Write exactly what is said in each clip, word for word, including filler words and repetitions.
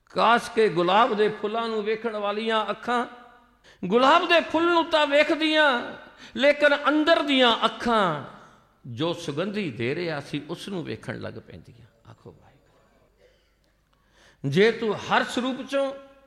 काश के गुलाब दे फुल्लां नूं वेखण वालियां अखां गुलाब दे फुल नूं तां वेखदियां, लेकिन अंदर दियां अखां जो सुगंधी दे रहा सी उस नूं वेखण लग पैंदियां। आखो वाहिगुरू, जे तू हर स्वरूप चों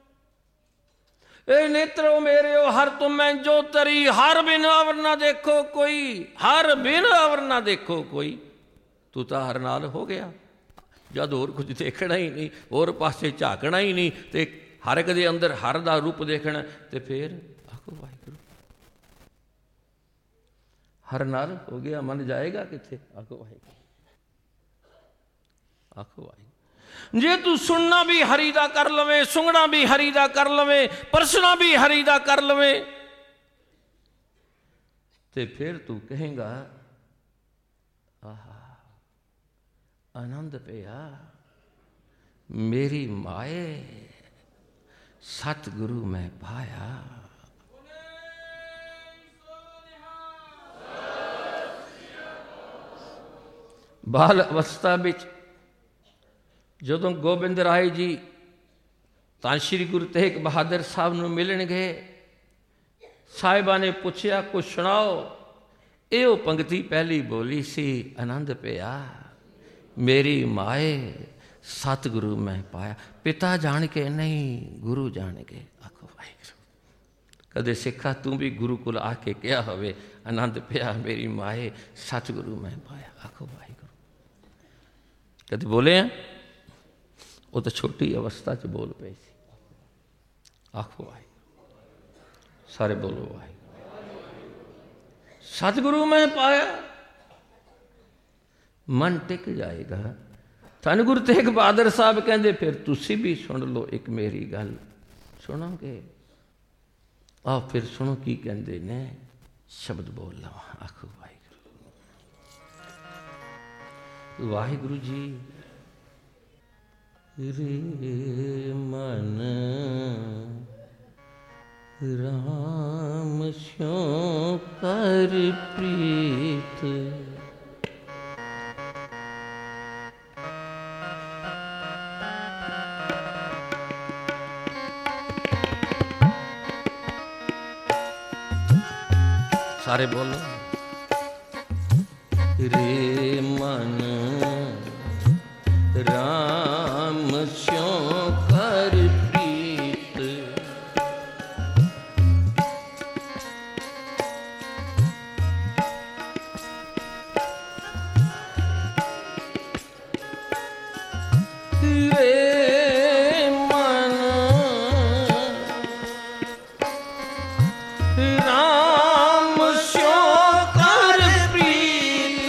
ए नेत्रो मेरे हर तुम्हें जो तरी, हर बिन अवर ना देखो कोई, हर बिन अवर ना देखो कोई, तू तो हर नाल हो गया। जद होर कुछ देखना ही नहीं, होर पासे झाकना ही नहीं, तो हर एक दे अंदर हर दा रूप देखना, तो फिर आखो वाहिगुरू हर नाल हो गया, मन जाएगा किथे? आखो वाहिगुरू, आखो वाहिगुरू। जे तू सुनना भी हरि दा कर लवे, सुंगना भी हरि दा कर लवे, परसना भी हरि दा कर लवे, ते फिर तू कहेगा आहा आनंद पिया मेरी माए सतगुरु मैं पाया। बाल अवस्था विच जदों गोबिंद राय जी तां श्री गुरु तेग बहादुर साहब नूं मिलन गए, साहिबा ने पूछया कुछ सुनाओ। यो पंक्ति पहली बोली सी, आनंद पिया मेरी माए सतगुरु मैं पाया। पिता जान के नहीं, गुरु जान के। आखो वाहिगुरू, कदे सिखा तू भी गुरु कुल आके क्या होवे, आनंद पिया मेरी माए सतगुरु मैं पाया। आखो वाहिगुरू, कदे बोले हैं? वो तो छोटी अवस्था च बोल पे सी। आखो वाहिगुरू, सारे बोलो वाहिगुरू। सतगुरु मैं पाया, मन टिक जाएगा। धन गुरु तेग बहादुर साहब कहते फिर तुसी भी सुन लो एक मेरी गल, सुनोगे? आ फिर सुनो की कहते ने, शब्द बोल लवा। आखो वाहिगुरू, वाहिगुरू जी रे मन राम स्यों कर प्रीत, सारे बोलो रे मन राम स्यों कर प्रीत, रे मन राम स्यों कर प्रीत,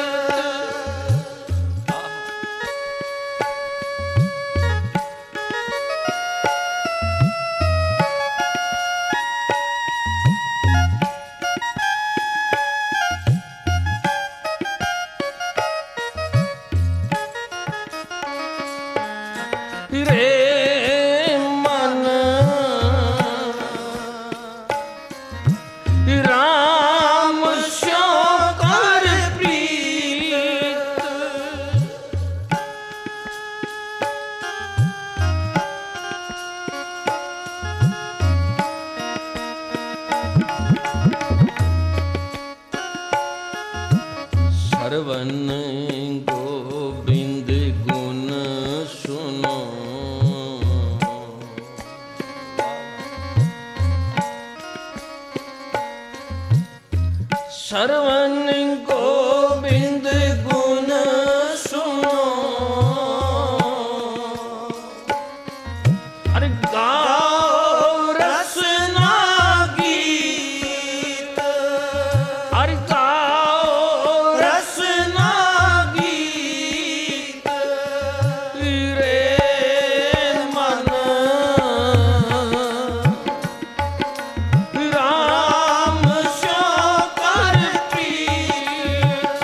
रे मन राम स्यों कर प्रीत, सरवन गोबिंद गुण सुनो, सरवन गोबिंद गुण सुनो, अरे गाओ रसना गीत, अरे गाओ रसना गीत, रे मन राम स्यों कर प्रीत,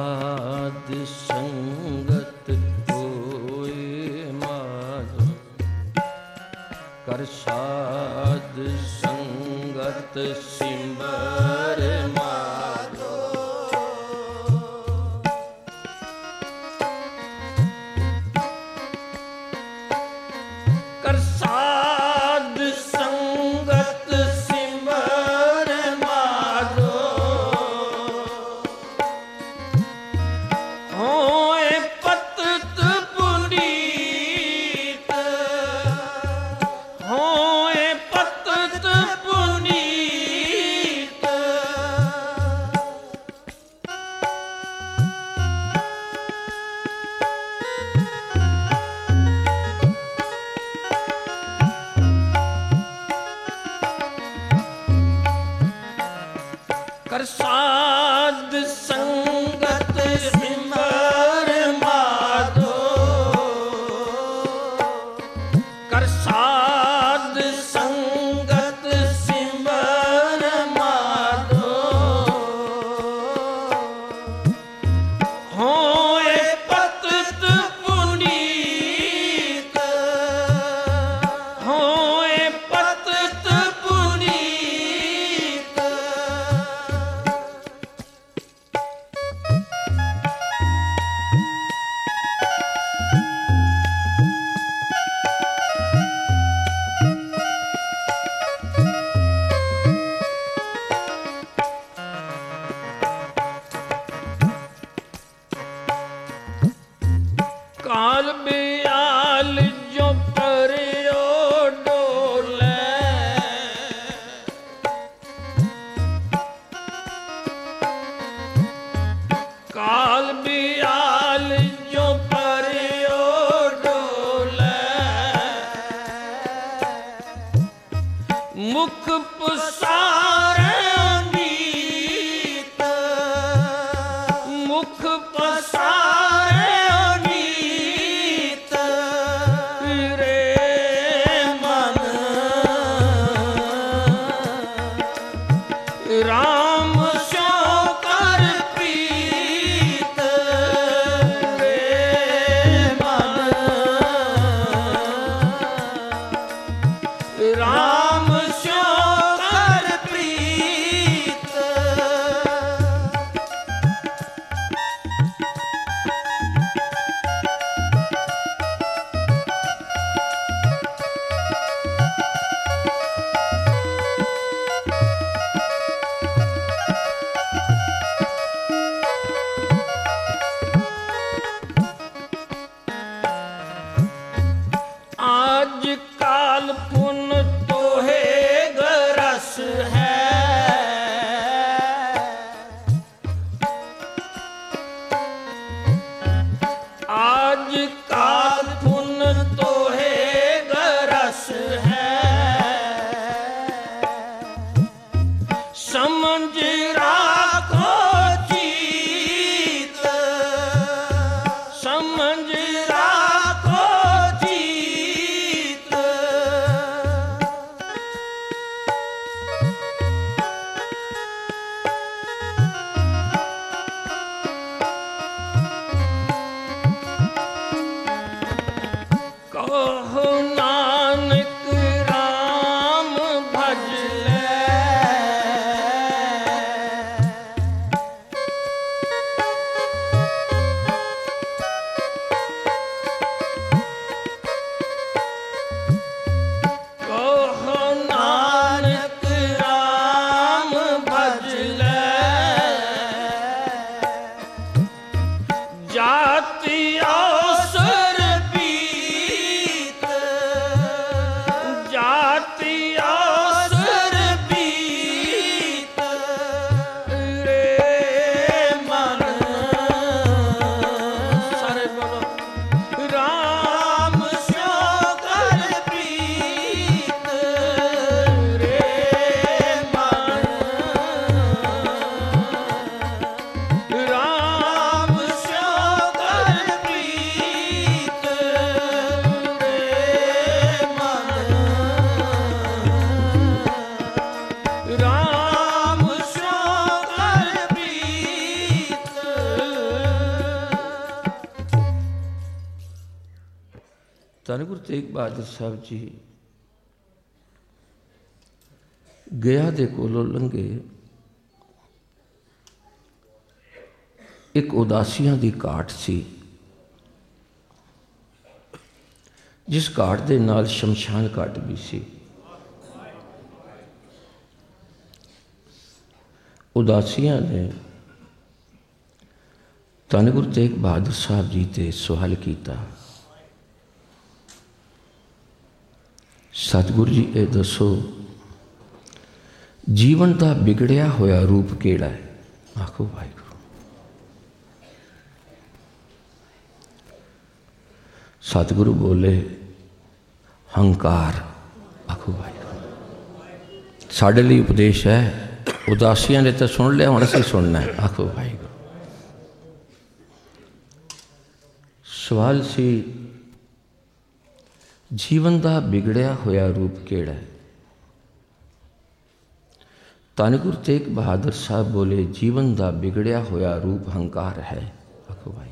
साध संगत होए माधो, कर साध संगत सिमर माधो। कर साध संगत सिमर माधो, होए पतित पुनीत, होए पतित पुनीत। कर साध संगत सिमर माधो, कर साध संगत सिमर माधो, होए पतित पुनीत, होए पतित पुनीत। काल बियाल जो परियो डोले, काल बियाल जो परियो डोले, मुख पसारे नीत, मुख पसारे नीत। रे मन राम सो कर प्रीत, रे मन राम सो कर प्रीत। आज काल पुन तो है गरस है, आज काल पुन तो है गरस है। समझ राखो जीत, समझ राखो जीत। कहो नानक राम भज ले, कहो नानक राम भज ले। जाति अवसर बीत, जाति अवसर बीत। रे मन सारे बोलो राम सो कर प्रीत, रे मन राम सो कर प्रीत। ਧੰਨ ਗੁਰੂ ਤੇਗ ਬਹਾਦਰ ਸਾਹਿਬ ਜੀ ਗਿਆ ਦੇ ਕੋਲੋਂ ਲੰਘੇ। ਇੱਕ ਉਦਾਸੀਆਂ ਦੀ ਘਾਟ ਸੀ, ਜਿਸ ਘਾਟ ਦੇ ਨਾਲ ਸ਼ਮਸ਼ਾਨ ਘਾਟ ਵੀ ਸੀ। ਉਦਾਸੀਆਂ ਨੇ ਧੰਨ ਗੁਰੂ ਤੇਗ ਬਹਾਦਰ ਸਾਹਿਬ ਜੀ ਤੇ ਸਵਾਲ ਕੀਤਾ, ਸਤਿਗੁਰੂ ਜੀ ਇਹ ਦੱਸੋ ਜੀਵਨ ਦਾ ਵਿਗੜਿਆ ਹੋਇਆ ਰੂਪ ਕਿਹੜਾ ਹੈ? ਆਖੋ ਵਾਹਿਗੁਰੂ। ਸਤਿਗੁਰੂ ਬੋਲੇ ਹੰਕਾਰ। ਆਖੋ ਵਾਹਿਗੁਰੂ। ਸਾਡੇ ਲਈ ਉਪਦੇਸ਼ ਹੈ, ਉਦਾਸੀਆਂ ਨੇ ਤਾਂ ਸੁਣ ਲਿਆ, ਹੁਣ ਅਸੀਂ ਸੁਣਨਾ ਹੈ। ਆਖੋ ਵਾਹਿਗੁਰੂ। ਸਵਾਲ ਸੀ ਜੀਵਨ ਦਾ ਵਿਗੜਿਆ ਹੋਇਆ ਰੂਪ ਕਿਹੜਾ ਹੈ? ਧੰਨ ਗੁਰੂ ਤੇਗ ਬਹਾਦਰ ਸਾਹਿਬ ਬੋਲੇ ਜੀਵਨ ਦਾ ਵਿਗੜਿਆ ਹੋਇਆ ਰੂਪ ਹੰਕਾਰ ਹੈ। ਆਖੋ ਵਾਹਿਗੁਰੂ।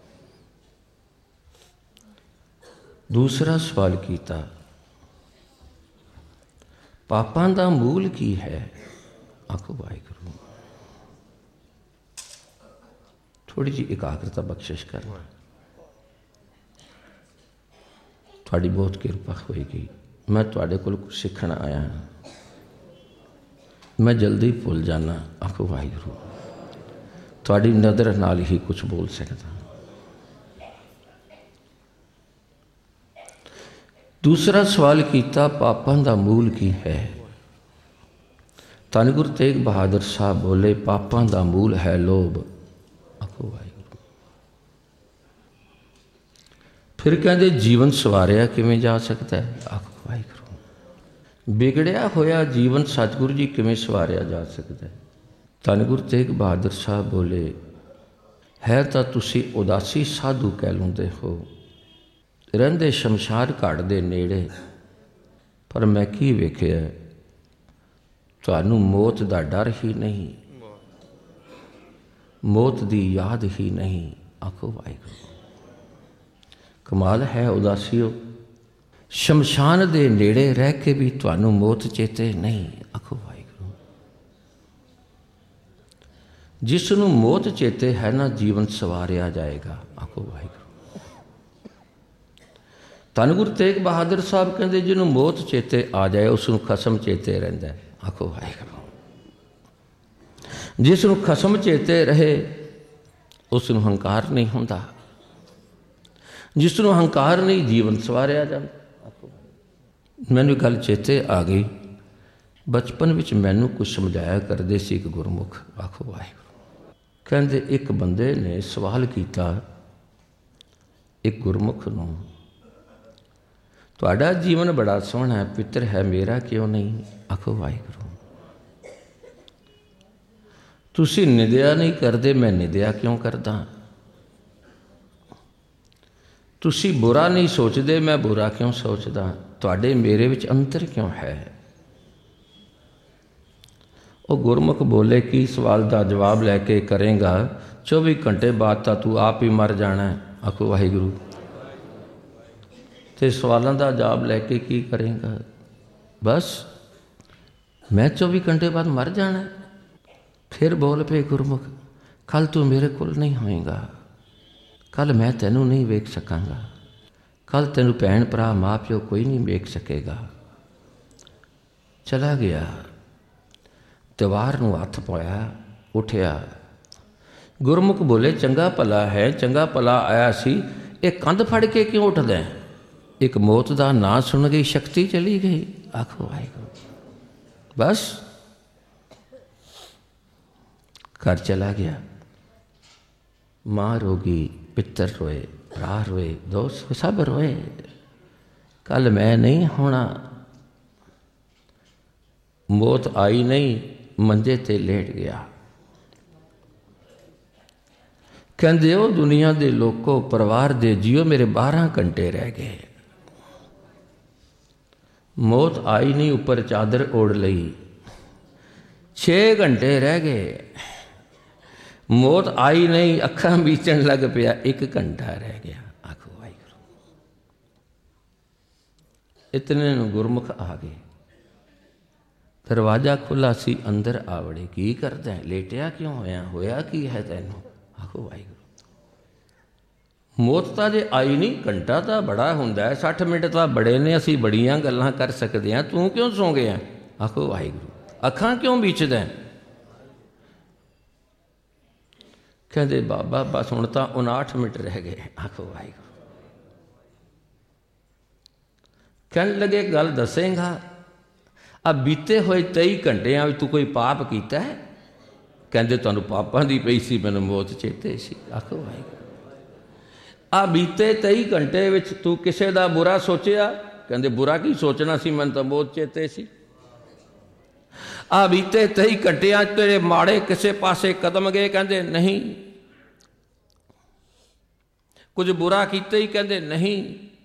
ਦੂਸਰਾ ਸਵਾਲ ਕੀਤਾ, ਪਾਪਾਂ ਦਾ ਮੂਲ ਕੀ ਹੈ? ਆਖੋ ਵਾਹਿਗੁਰੂ। ਥੋੜੀ ਜਿਹੀ ਇਕਾਗਰਤਾ ਬਖਸ਼ਿਸ਼ ਕਰਨਾ, ਤੁਹਾਡੀ ਬਹੁਤ ਕਿਰਪਾ ਹੋਏਗੀ। ਮੈਂ ਤੁਹਾਡੇ ਕੋਲ ਕੁਛ ਸਿੱਖਣ ਆਇਆ ਹਾਂ, ਮੈਂ ਜਲਦੀ ਭੁੱਲ ਜਾਣਾ। ਆਖੋ ਵਾਹਿਗੁਰੂ। ਤੁਹਾਡੀ ਨਜ਼ਰ ਨਾਲ ਹੀ ਕੁਛ ਬੋਲ ਸਕਦਾ। ਦੂਸਰਾ ਸਵਾਲ ਕੀਤਾ, ਪਾਪਾਂ ਦਾ ਮੂਲ ਕੀ ਹੈ? ਧੰਨ ਗੁਰੂ ਤੇਗ ਬਹਾਦਰ ਸਾਹਿਬ ਬੋਲੇ ਪਾਪਾਂ ਦਾ ਮੂਲ ਹੈ ਲੋਭ। ਆਖੋ ਵਾਹਿਗੁਰੂ। ਫਿਰ ਕਹਿੰਦੇ ਜੀਵਨ ਸਵਾਰਿਆ ਕਿਵੇਂ ਜਾ ਸਕਦਾ ਹੈ? ਆਖੋ ਵਾਹਿਗੁਰੂ। ਵਿਗੜਿਆ ਹੋਇਆ ਜੀਵਨ ਸਤਿਗੁਰੂ ਜੀ ਕਿਵੇਂ ਸਵਾਰਿਆ ਜਾ ਸਕਦਾ ਹੈ? ਧੰਨ ਗੁਰੂ ਤੇਗ ਬਹਾਦਰ ਸਾਹਿਬ ਬੋਲੇ ਹੈ ਤਾਂ ਤੁਸੀਂ ਉਦਾਸੀ ਸਾਧੂ ਕਹਿਲਾਉਂਦੇ ਹੋ, ਰਹਿੰਦੇ ਸ਼ਮਸ਼ਾਨ ਘਾਟ ਦੇ ਨੇੜੇ, ਪਰ ਮੈਂ ਕੀ ਵੇਖਿਆ ਤੁਹਾਨੂੰ ਮੌਤ ਦਾ ਡਰ ਹੀ ਨਹੀਂ, ਮੌਤ ਦੀ ਯਾਦ ਹੀ ਨਹੀਂ। ਆਖੋ ਵਾਹਿਗੁਰੂ। ਕਮਾਲ ਹੈ ਉਦਾਸੀਓ, ਸ਼ਮਸ਼ਾਨ ਦੇ ਨੇੜੇ ਰਹਿ ਕੇ ਵੀ ਤੁਹਾਨੂੰ ਮੌਤ ਚੇਤੇ ਨਹੀਂ। ਆਖੋ ਵਾਹਿਗੁਰੂ। ਜਿਸ ਨੂੰ ਮੌਤ ਚੇਤੇ ਹੈ ਨਾ, ਜੀਵਨ ਸਵਾਰਿਆ ਜਾਏਗਾ। ਆਖੋ ਵਾਹਿਗੁਰੂ। ਧੰਨ ਗੁਰੂ ਤੇਗ ਬਹਾਦਰ ਸਾਹਿਬ ਕਹਿੰਦੇ ਜਿਹਨੂੰ ਮੌਤ ਚੇਤੇ ਆ ਜਾਏ ਉਸ ਨੂੰ ਖਸਮ ਚੇਤੇ ਰਹਿੰਦਾ। ਆਖੋ ਵਾਹਿਗੁਰੂ। ਜਿਸ ਨੂੰ ਖਸਮ ਚੇਤੇ ਰਹੇ ਉਸ ਨੂੰ ਹੰਕਾਰ ਨਹੀਂ ਹੁੰਦਾ, ਜਿਸ ਨੂੰ ਹੰਕਾਰ ਨਹੀਂ ਜੀਵਨ ਸਵਾਰਿਆ ਜਾਂਦਾ। ਮੈਨੂੰ ਗੱਲ ਚੇਤੇ ਆ ਗਈ, ਬਚਪਨ ਵਿੱਚ ਮੈਨੂੰ ਕੁਝ ਸਮਝਾਇਆ ਕਰਦੇ ਸੀ ਇੱਕ ਗੁਰਮੁਖ। ਆਖੋ ਵਾਹਿਗੁਰੂ। ਕਹਿੰਦੇ ਇੱਕ ਬੰਦੇ ਨੇ ਸਵਾਲ ਕੀਤਾ ਇੱਕ ਗੁਰਮੁਖ ਨੂੰ, ਤੁਹਾਡਾ ਜੀਵਨ ਬੜਾ ਸੋਹਣਾ ਹੈ, ਪਿੱਤਰ ਹੈ, ਮੇਰਾ ਕਿਉਂ ਨਹੀਂ? ਆਖੋ ਵਾਹਿਗੁਰੂ। ਤੁਸੀਂ ਨਿੰਦਿਆ ਨਹੀਂ ਕਰਦੇ, ਮੈਂ ਨਿੰਦਿਆ ਕਿਉਂ ਕਰਦਾ? ਤੁਸੀਂ ਬੁਰਾ ਨਹੀਂ ਸੋਚਦੇ, ਮੈਂ ਬੁਰਾ ਕਿਉਂ ਸੋਚਦਾ? ਤੁਹਾਡੇ ਮੇਰੇ ਵਿੱਚ ਅੰਤਰ ਕਿਉਂ ਹੈ? ਉਹ ਗੁਰਮੁਖ ਬੋਲੇ ਕੀ ਸਵਾਲ ਦਾ ਜਵਾਬ ਲੈ ਕੇ ਕਰੇਗਾ, ਚੌਵੀ ਘੰਟੇ ਬਾਅਦ ਤਾਂ ਤੂੰ ਆਪ ਹੀ ਮਰ ਜਾਣਾ। ਆਖੋ ਵਾਹਿਗੁਰੂ। ਤੇ ਸਵਾਲਾਂ ਦਾ ਜਵਾਬ ਲੈ ਕੇ ਕੀ ਕਰੇਗਾ? ਬਸ ਮੈਂ ਚੌਵੀ ਘੰਟੇ ਬਾਅਦ ਮਰ ਜਾਣਾ। ਫਿਰ ਬੋਲ ਪਏ ਗੁਰਮੁਖ, ਕੱਲ ਤੂੰ ਮੇਰੇ ਕੋਲ ਨਹੀਂ ਹੋਏਗਾ, ਕੱਲ ਮੈਂ ਤੈਨੂੰ ਨਹੀਂ ਵੇਖ ਸਕਾਂਗਾ, ਕੱਲ ਤੈਨੂੰ ਭੈਣ ਭਰਾ ਮਾਂ ਪਿਓ ਕੋਈ ਨਹੀਂ ਵੇਖ ਸਕੇਗਾ। ਚਲਾ ਗਿਆ, ਦੀਵਾਰ ਨੂੰ ਹੱਥ ਪਾਇਆ, ਉੱਠਿਆ। ਗੁਰਮੁਖ ਬੋਲੇ ਚੰਗਾ ਭਲਾ ਹੈ, ਚੰਗਾ ਭਲਾ ਆਇਆ ਸੀ, ਇਹ ਕੰਧ ਫੜ ਕੇ ਕਿਉਂ ਉੱਠਦਾ? ਇੱਕ ਮੌਤ ਦਾ ਨਾਂ ਸੁਣ ਗਈ, ਸ਼ਕਤੀ ਚਲੀ ਗਈ। ਆਖੋ ਵਾਹਿਗੁਰੂ। ਬਸ ਘਰ ਚਲਾ ਗਿਆ। ਮਾਂ ਰੋਗੀ, ਪਿੱਤਰ ਰੋਏ, ਭਰਾ ਰੋਏ, ਦੋਸਤ ਸਭ ਰੋਏ। ਕੱਲ ਮੈਂ ਨਹੀਂ ਹੋਣਾ। ਮੌਤ ਆਈ ਨਹੀਂ, ਮੰਜੇ ਤੇ ਲੇਟ ਗਿਆ। ਕਹਿੰਦੇ ਉਹ ਦੁਨੀਆ ਦੇ ਲੋਕੋ, ਪਰਿਵਾਰ ਦੇ ਜੀਓ, ਮੇਰੇ ਬਾਰਾਂ ਘੰਟੇ ਰਹਿ ਗਏ। ਮੌਤ ਆਈ ਨਹੀਂ, ਉੱਪਰ ਚਾਦਰ ਓੜ ਲਈ। ਛੇ ਘੰਟੇ ਰਹਿ ਗਏ। ਮੌਤ ਆਈ ਨਹੀਂ, ਅੱਖਾਂ ਮੀਚਣ ਲੱਗ ਪਿਆ, ਇੱਕ ਘੰਟਾ ਰਹਿ ਗਿਆ। ਆਖੋ ਵਾਹਿਗੁਰੂ। इतने नूं गुरमुख आ गए। दरवाजा खुला सी, अंदर आ वड़े। की करदा है? लेटिया क्यों होया? होया की है तैनूं? आखो वाहिगुरू। मौत तां जे आई नहीं, घंटा तां बड़ा हुंदा है, सठ मिनट तां बड़े ने, असीं बड़ियां गल्लां कर सकदे हां, तूं क्यों सौ गया? आखो वाहिगुरू। अखां क्यों बीचदा? कहते बाबा बस हुण तां उनाहठ मिनट रह गए। आखो वाहिगुरू। कहन लगे गल दसेगा? अब बीते हुए तेई घंटिया तू कोई पाप किया है? कहते तुहानूं पापां दी पई सी, मैनूं मौत चेते सी। आखो भाई आ बीते तेई घंटे विच तू किसे दा बुरा सोचिया? कहते बुरा की सोचना सी, मैनूं तां मौत चेते सी। आ बीते तेई घंटिया तेरे माड़े किसे पासे कदम गए? कहते नहीं। कुछ बुरा कीते ही? कहते नहीं।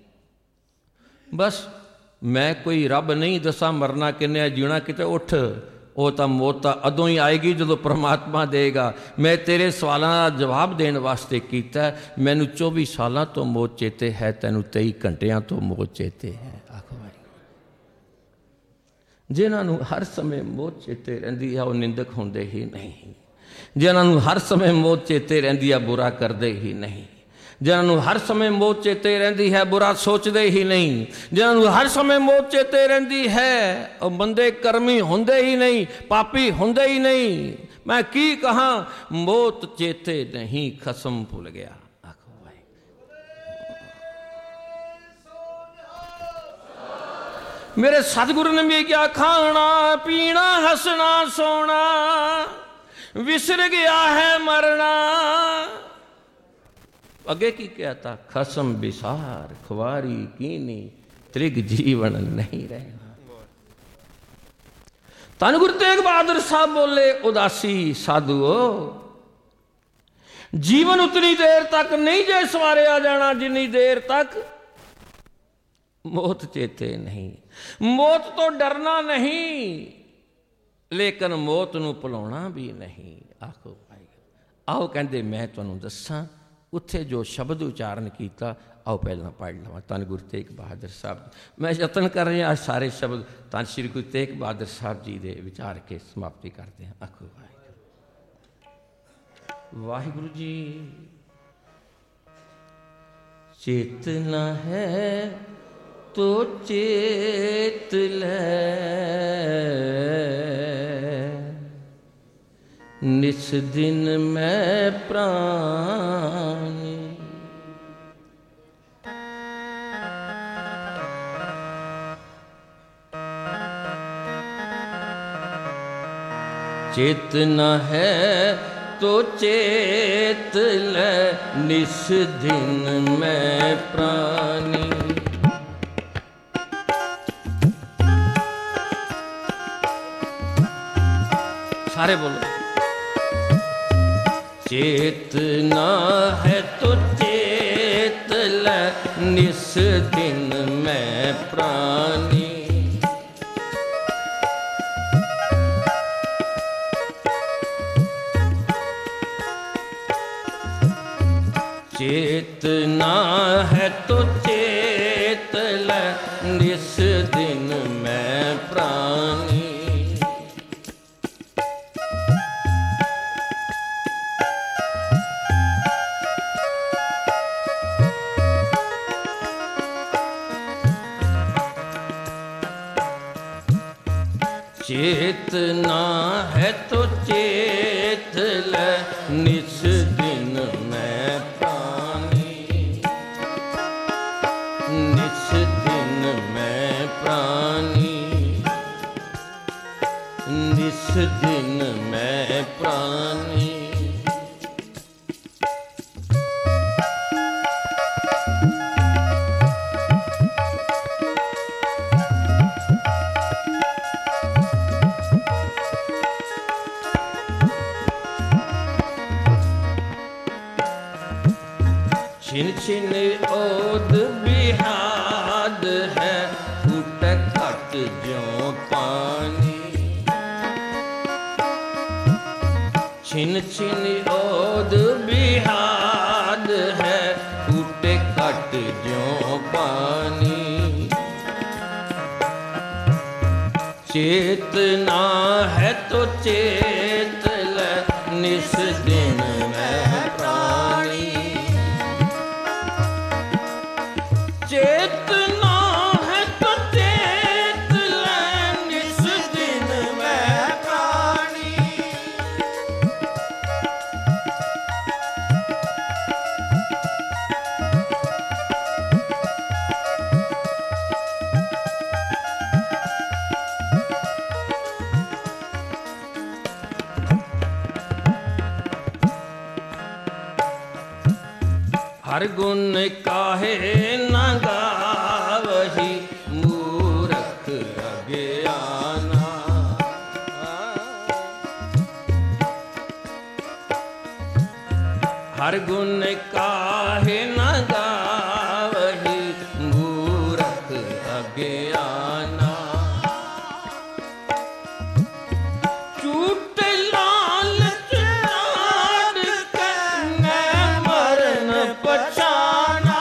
बस मैं कोई रब नहीं दसा मरना किन्ने जीना किते। उठ, वो तो मौत तो अदों ही आएगी जो परमात्मा देगा। मैं तेरे सवालों का जवाब देने वास्ते किया। मैनू चौबी सालों तो मौत चेते है, तैनू तेई घंटिया तो मौत चेते है। आखो भाई जिन्होंने हर समय मौत चेते रहिंदी है वो निंदक होंदे ही नहीं। जिन्होंने हर समय मौत चेते रहिंदी है बुरा करते ही नहीं। जिन्होंने हर समय मौत चेते रहिंदी है बुरा सोचते ही नहीं। जिन्होंने हर समय मौत चेते रहिंदी है और बंदे कर्मी होंदे ही नहीं, पापी होंदे ही नहीं। मैं की कहा, मौत चेते नहीं, खसम भूल गया। आखो भाई मेरे सतगुरु ने भी क्या, खाना पीना हंसना सोना विसर गया है मरना। अगे की कहता, खसम बिसार खुआरी कीनी त्रिग जीवन नहीं रहना। धन गुरु तेग बहादुर साहब बोले, उदासी साधुओ जीवन उतनी देर तक नहीं जे सवारिया जाना जिन्नी देर तक मौत चेते नहीं। मौत तो डरना नहीं, लेकिन मौत नूं भुलाउणा भी नहीं। आखो भाई आओ, कहते मैं तुहानूं दसां उत्थे जो शब्द उच्चारण किया। आओ पहला पढ़ लवा। धन गुरु तेग बहादुर साहब। मैं यतन कर रहा आज सारे शब्द धन श्री गुरु तेग बहादुर साहब जी दे विचार के समाप्ति करते हैं। आखो वाहिगुरू। वाहिगुरू जी चेतना है तो चेत ले, निस दिन मैं प्राणी। चेतना है तो चेत ले, निस दिन मैं प्राणी। सारे बोलो। चेतना है तो चेत ले, निस दिन मैं प्राणी। चेतना है तो चेत ले, निस दिन मैं प्राणी। चेतना है तो चेत ले, निस दिन मैं प्राणी। निस दिन मैं प्राणी, निस दिन मैं प्राणी। छिन छिन ओद बिहाद है, फूट घट ज्यों पानी। छिन छिन ओद बिहाद है, फूट घट ज्यों पानी। चेतना है तो चेत ले निस दिन में प्राणी। चेतना है तो चेत ले निस दिन में प्राणी। हर गुण काहे न गावही मूर्ख अज्ञाना। हर गुण काहे न गावही मूर्ख अज्ञाना। चूट लालच लाड के मरण पछाना।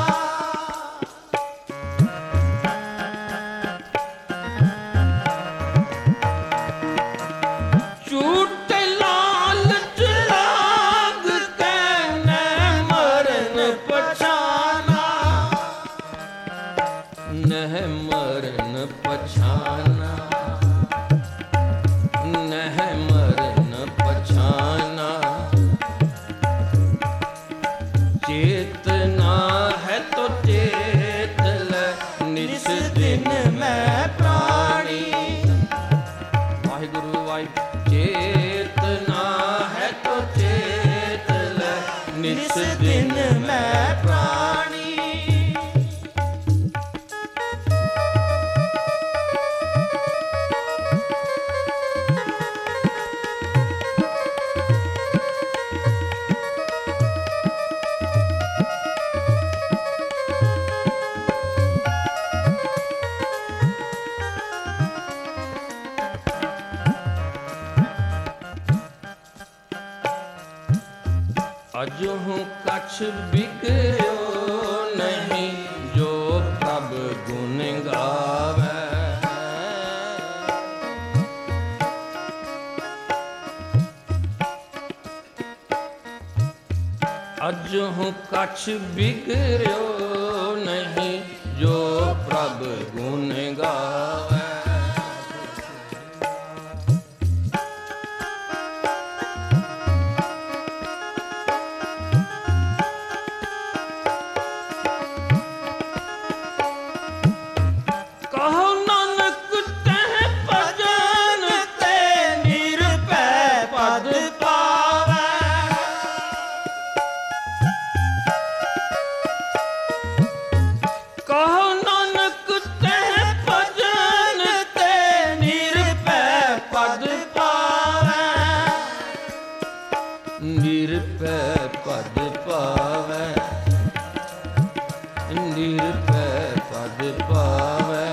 चूट लालच लाग के मरण पछाना। नह मरण पछाना। नह मरण पछाना। चेतना है तो चेत ले निस दिन में प्राणी। वाहिगुरु वाहिगुरु। चेतना है तो चेत ले निस दिन में प्राणी। अजहु कछ बिगड़ो नहीं जो प्रभ गुण गावे। अजहु कछ बिगड़ो नहीं जो प्रभ गुण गावे। निरपै पद पावै। निरपै पद पावै।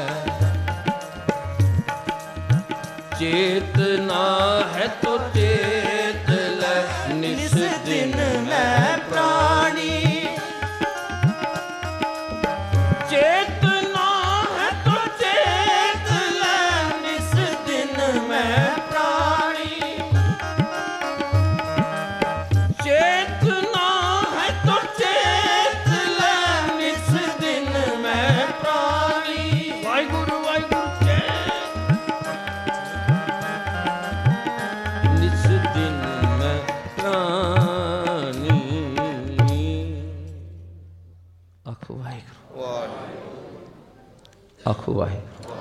चेतना है तो चेत ले निस दिन में प्राणी। चेतना है तो चेत ले निस दिन में प्राणी। चेतना है तो चेत ले निस दिन में प्राणी। वाहिगुरु वाहिगुरु। निस दिन में प्राणी। आखो वाहिगुरु। आखो वाहिगुरु।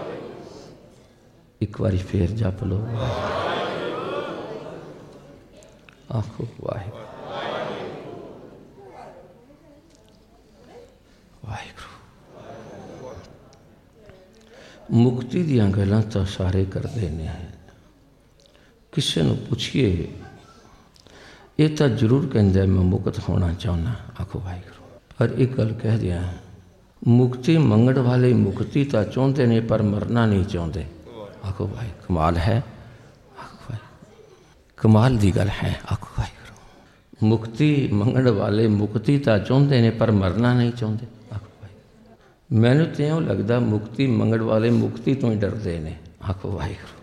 एक बारी फिर जप लो। आखो वाहिगुरु। वाहिगुरु। मुक्ति दियां गल्लां तां सारे करदे ने। किसी नूं पुछिए ये तो जरूर कहंदा मैं मुक्त होना चाहना। आखो वाहिगुरु। पर एक गल कह दिया, मुक्ति मंगण वाले मुक्ति तो चाहते ने पर मरना नहीं चाहते। आखो भाई कमाल है। आखो भाई कमाल दी गल है। आखो वाहिगुरु। मुक्ति मंगण वाले मुक्ति तो चाहते ने पर मरना नहीं चाहते। आखो भाई मैनू तो इउं लगता मुक्ति मंगण वाले मुक्ति तो ही डरते ने। आखो वाहिगुरू।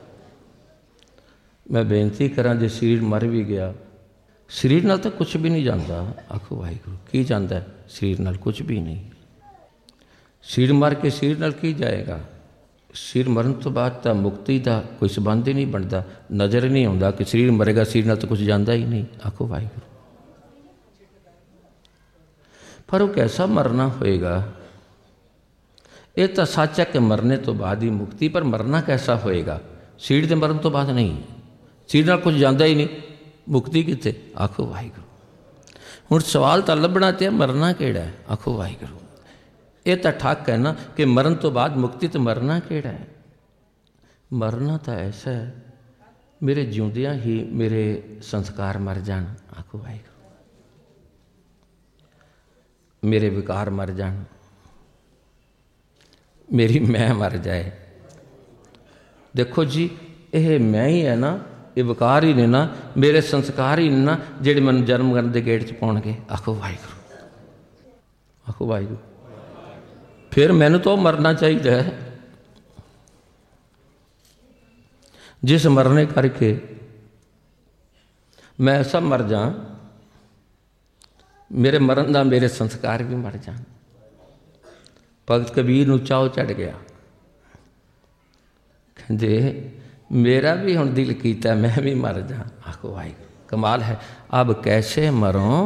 मैं बेनती करा जे शरीर मर भी गया, शरीर नाल तो कुछ भी नहीं जाता। आखो वाहिगुरू की जाता है? शरीर नाल कुछ भी नहीं। शरीर मर के शरीर नाल की जाएगा? शरीर मरण तो बाद तो मुक्ति का कोई संबंध ही नहीं बनता। नज़र नहीं आता कि शरीर मरेगा, शरीर नाल तो कुछ जाता ही नहीं। आखो वाहिगुरू। पर वो कैसा मरना होएगा? ये तो सच है कि मरने तो बाद ही मुक्ति, पर मरना कैसा होएगा? शरीर के मरण तो बाद नहीं, शरीर नाल कुछ जाता ही नहीं, मुक्ति कितने? आखो वाहिगुरू। हुण सवाल तो लभना ते मरना केड़ा है? आखो वाहिगुरू। ये तो ठक है ना कि मरण तो बाद मुक्ति, तो मरना केड़ा है? मरना तो ऐसा है मेरे जिउंदियां ही मेरे संस्कार मर जान। आखो वाहिगुरू। मेरे विकार मर जान, मेरी मैं मर जाए। देखो जी, ये मैं ही है ना, ये विकार ही ने ना, मेरे संस्कार ही ने ना जेड़े मैं जन्म करने के गेट च पाउणगे। आखो वाहिगुरू। आखो वाहिगुरू। फिर मैनू तो मरना चाहिए है जिस मरने करके मैं सब मर जा, मेरे मरण का मेरे संस्कार भी मर जान। भगत कबीर नूं चाव चढ़ गया, कहते मेरा भी हुण दिल कीता मैं भी मर जा। आखो वाहिगुरू। कमाल है। अब कैसे मरो,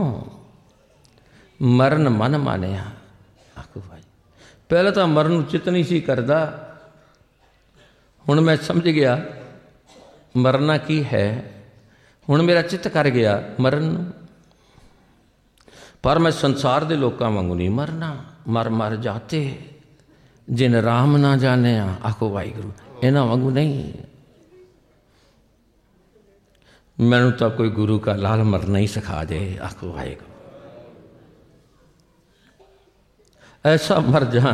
मरण मन मानिया। आखो भाई, पहले तो मरण उचित नहीं सी करदा, हुण मैं समझ गया मरना की है, हुण मेरा चित्त कर गया मरण। पर मैं संसार के लोगों वांगू नहीं मरना। मर मर जाते जिन राम ना जाने। आखो वाहिगुरू। इन्हां वांगू नहीं। मैनू तो कोई गुरु का लाल मरना ही सिखा दे। आखो वाहिगुरू। ऐसा मर जा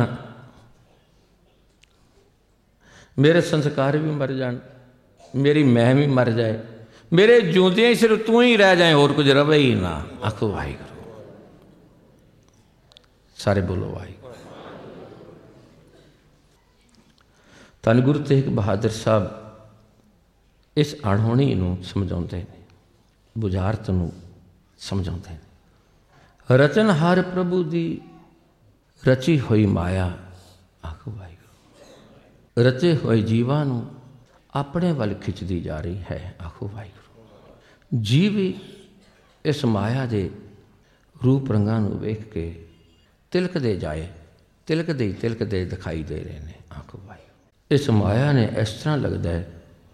मेरे संस्कार भी मर जान, मेरी मैं भी मर जाए, मेरे जिउंदियां ही सिर्फ तू ही रह जाए, और कुछ रवे ही ना। आखो वाहिगुरू। सारे बोलो वाहिगुरू। धन गुरु तेग बहादुर साहब इस अणहोणी नूं समझाउंदे ने, बुझारत नूं समझाउंदे ने। रचनहार प्रभु दी रची हुई माया। आखो वाहिगुरू। रचे हुए जीवां नूं अपने वल खिंचदी जा रही है। आखो वाहिगुरू। जीव भी इस माया दे रूप रंगां नूं वेख के तिलकदे जाए, तिलकदे तिलकदे दिखाई दे रहे हैं। आखो वाहिगुरू। इस माया ने इस तरह लगता है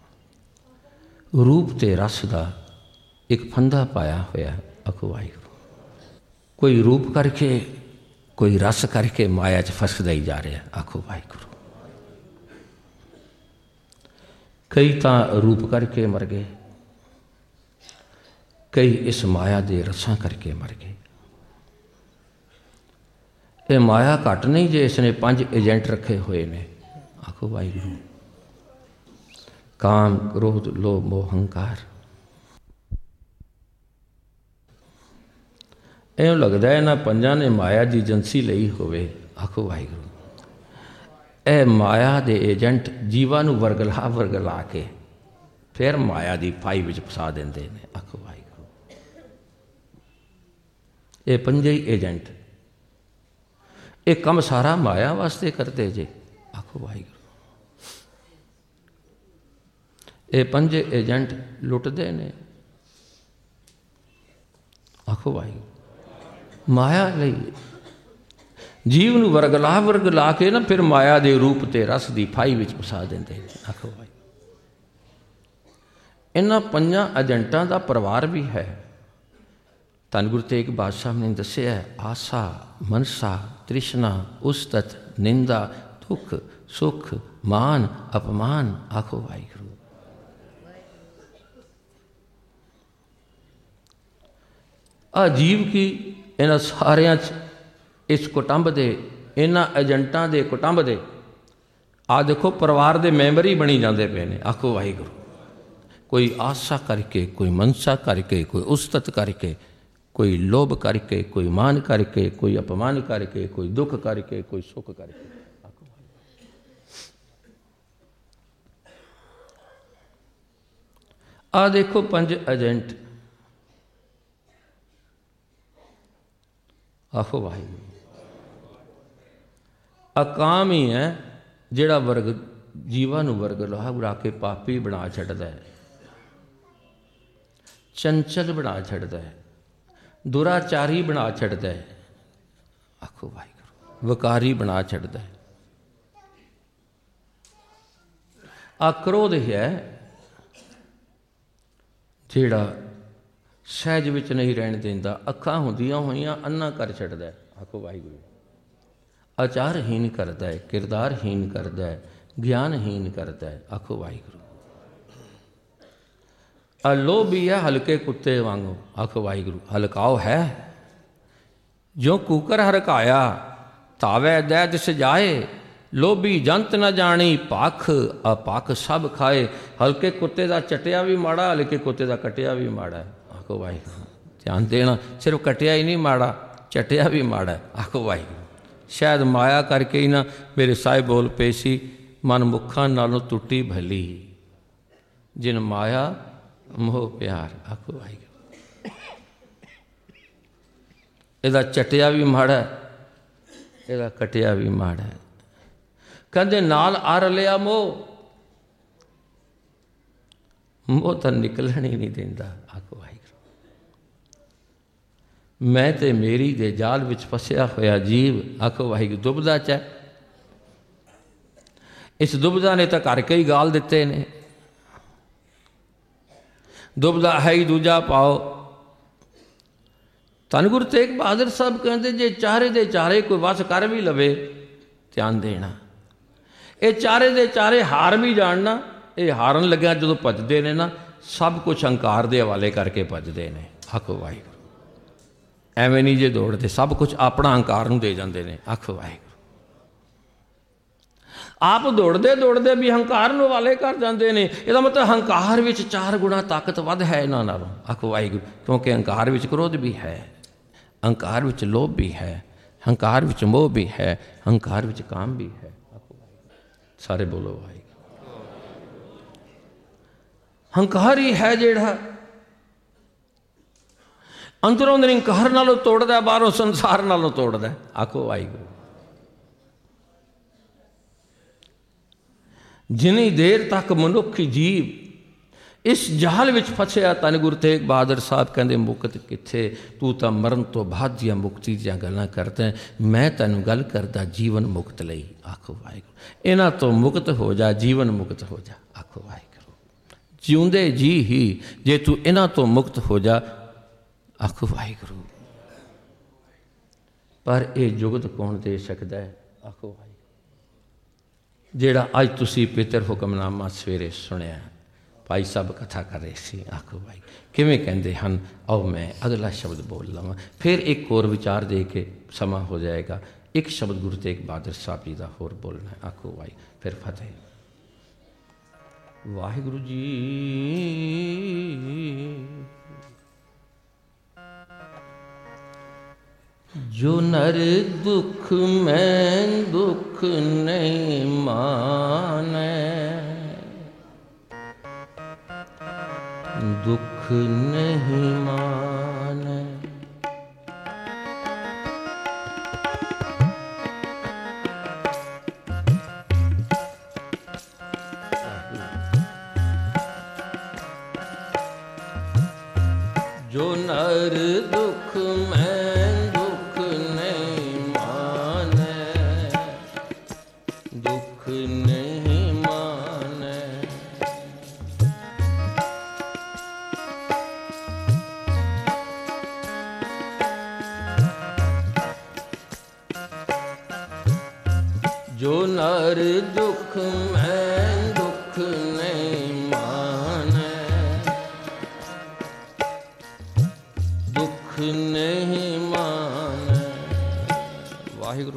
रूप ते रस का एक फंदा पाया होया। आखो वाहिगुरू। कोई रूप करके कोई रस करके माया च फसदा ही जा रहा। आखो वाहिगुरू। कई तो रूप करके मर गए, कई इस माया दे रसां करके मर गए। ये माया घट नहीं जे इसने पांच एजेंट रखे हुए ने। आखो वाहिगुरू। काम, क्रोध, लोभ, मोह, अहंकार। एवं लगता है ना पंजा ने माया की एजेंसी लई होवे। आखो वाहिगुरू। ए माया दे एजेंट जीवां नूं वरगला वरगला के फिर माया की फाई विच फसा देंदे ने। आखो वाहिगुरू। ये पंजे ही एजेंट ये कम सारा माया वास्ते करते जे। आखो वाहिगुरू। ये पंजे एजेंट लुटते ने। आखो वाहिगुरू। माया लई जीव नूं वरगला वरगला के ना फिर माया दे रूप ते रस की फाई विच फसा देंदे ने। आखो वाहिगुरू। इन्हां पंजां एजेंटां दा परिवार भी है। धन गुरु तेग बहादुर साहब ने दस्सिया है आसा, मनसा, तृष्णा, उस्तत, निंदा, दुख, सुख, मान, अपमान। आखो वाहिगुरू। अजीब की इन्हां सारियां इस कुटुंब दे इन्हां एजेंटां दे कुटुंब दे आ देखो परिवार दे मैंबर ही बनी जाते पे ने। आखो वाहिगुरू। कोई आशा करके, कोई मनसा करके, कोई उस्तत करके, कोई लोभ करके, कोई मान करके, कोई अपमान करके, कोई दुख करके, कोई सुख करके। आ देखो पंज एजेंट, आखो वाहिगुरू। अकाम ही है जिहड़ा वर्ग जीवां नूं वर्ग ला बुरा के पापी बना छड्डदा है, चंचल बना छड्डदा है, दुराचारी बना छड्डदा है, आखो वाहिगुरू, वकारी बना छड्डदा है। आ क्रोध है जिहड़ा सहज विच नहीं रहन देंदा, अखां हुंदियां होइयां अन्ना कर छड्डदा है, आखो वाहिगुरू। आचारहीन करदा है, किरदारहीन करदा है, ज्ञानहीन करदा है, आखो वाहिगुरू। आ लोभी है हल्के कुत्ते वांगू, आखो वाहिगुरू। हलकाओ है जो कुकर हरकाया, तावै दैद सजाए, लोभी जंत न जानी पख, अपख सब खाए। हल्के कुत्ते का चटिया भी माड़ा, हल्के कुत्ते का कटिया भी माड़ा है, आखो वाहिगुरू। ध्यान देना, सिर्फ कटिया ही नहीं माड़ा, चटिया भी माड़ा है, आखो वाहिगुरू। शायद माया करके ही ना मेरे साहिब बोल पे सी, मन मुखा नालों टुटी भली, जिन माया मोह प्यार, आखो वाहिगुरू। इहदा चटिया भी माड़ा है, इहदा कटिया भी माड़ा है। कहते नाल आर लिया मोह, मोह तो निकलन ही नहीं देंदा, आखो वाहिगुरू। मैं ते मेरी दे जाल विच फसिया होया जीव, आखो वाहिगुरू। दुबदा च इस दुबदा ने तो घर के ही गाल दिते ने, दुबदा है ही दूजा पाओ। धन गुरु तेग बहादुर साहब कहते जे चारे दे चारे कोई वस कर भी लवे, ध्यान देना, ये चारे दे चारे हार भी जानना। ये हारन लग्या जो भजते ने ना, सब कुछ हंकार के हवाले करके भजते ने, आखो वाहिगुरू। एवें नहीं जे दौड़ते, सब कुछ अपना हंकार नूं दे जाते हैं, आखो वाहिगुरू। आप दौड़ते दौड़ते भी हंकार नूं हवाले कर जाते हैं। इसदा मतलब हंकार विच चार गुणा ताकत वध है इन्हां नालों, आखो वाहिगुरू। क्योंकि हंकार विच क्रोध भी है, हंकार विच लोभ भी है, हंकार विच मोह भी है, हंकार विच काम भी है, आखो वाहिगुरू। सारे बोलो वाहिगुरू। हंकार ही है जिहड़ा अंदरों अंदर हंकार नालों तोड़दा, बाहरों संसार नालों तोड़दा, आखो वाहिगुरू। जिनी देर तक मनुखी जीव इस जाल विच फसिया, धन गुरु तेग बहादुर साहब कहते मुकत किथे, तू तो मरण तो बाद दियां मुक्ति दियां गल्लां करदा, मैं तैनूं गल करदा जीवन मुक्त लई, आखो वाहिगुरू। इन्हां तो मुक्त हो जा, जीवन मुक्त हो जा, आखो वाहिगुरू। जिउंदे जी ही जे तू इन्हां तो मुक्त हो जा, आखो वाहिगुरू। पर यह जुगत कौन दे सकता है, आखो वाहिगुरू। जिहड़ा अज तुसी पितर हुक्मनामा सवेरे सुनिया, भाई साहब कथा कर रहे थे, आखो भाई किवें कहते हैं। आओ मैं अगला शब्द बोल लवां, फिर एक होर विचार दे के समा हो जाएगा। एक शब्द गुरु तेग बहादुर साहब जी का होर बोलना है, आखो भाई, फिर फतेह। वाहिगुरू जी जो नर दुख में दुख नहीं माने, दुख नहीं माने, जो नर दुख में दुख नहीं माने, दुख नहीं माने, जो नर दुख में दुख नहीं माने, दुख नहीं माने, वाहिगुरू।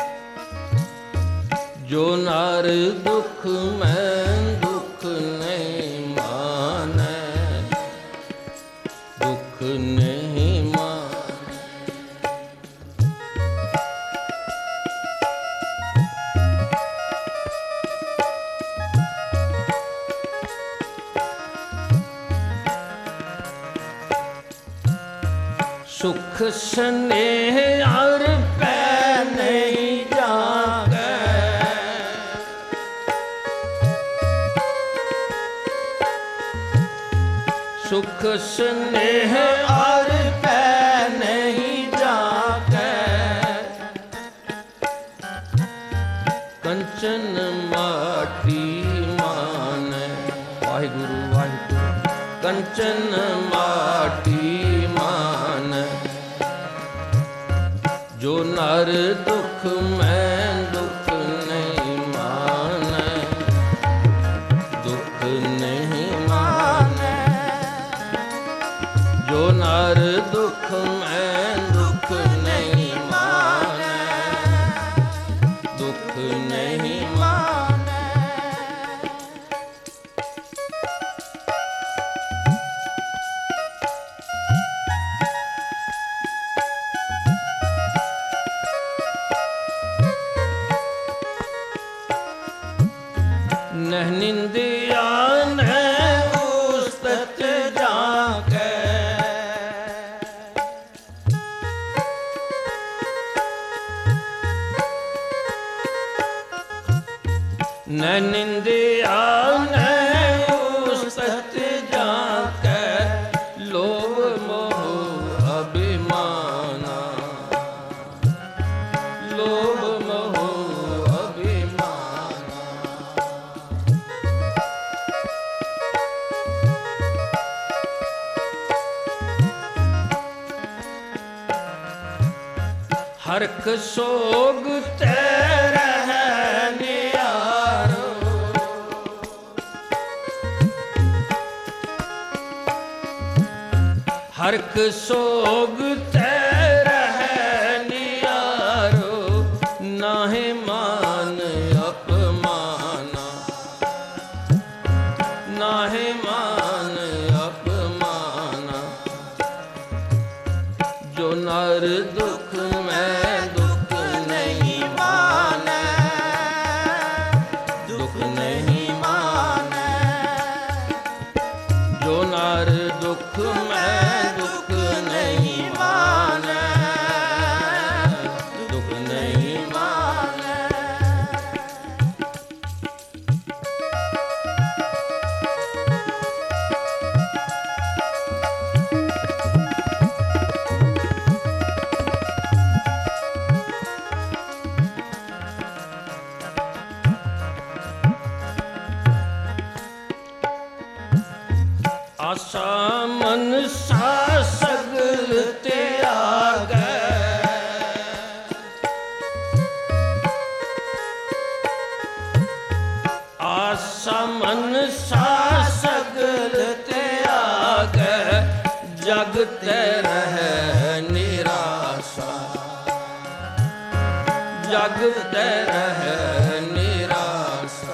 जो नर दुख में दुख नहीं माने, दुख नहीं माने, स्नेह और पै नहीं जागे, सुख स्नेह और पै नहीं जागे, कंचन माटी माने। वाहिगुरु वाहिगुरु। कंचन माटी मान, जो नर दुख में दुख नहीं माने, दुख नहीं माने, जो नर दुख में दुख नहीं माने, दुख नहीं माने। न निंदिया न उस्तत जाके, न निंदिया न उस्तत जाके, लोभ मोह अभिमाना, लोभ मोह अभिमाना। हरख सोग तेरे नियारो, हरख सोग तेरे नियारो, नाहे मान अपमाना, नाहे मान अपमाना, जो नर दुख में दुख नहीं माने, दुख नहीं माने, जो नर दुख में दुख नहीं माने, दुख नहीं माने। आशा मन सा सगल त्यागे, आशा मन सा सगल त्यागे, जगते रहे निराशा, जगते रहे निराशा।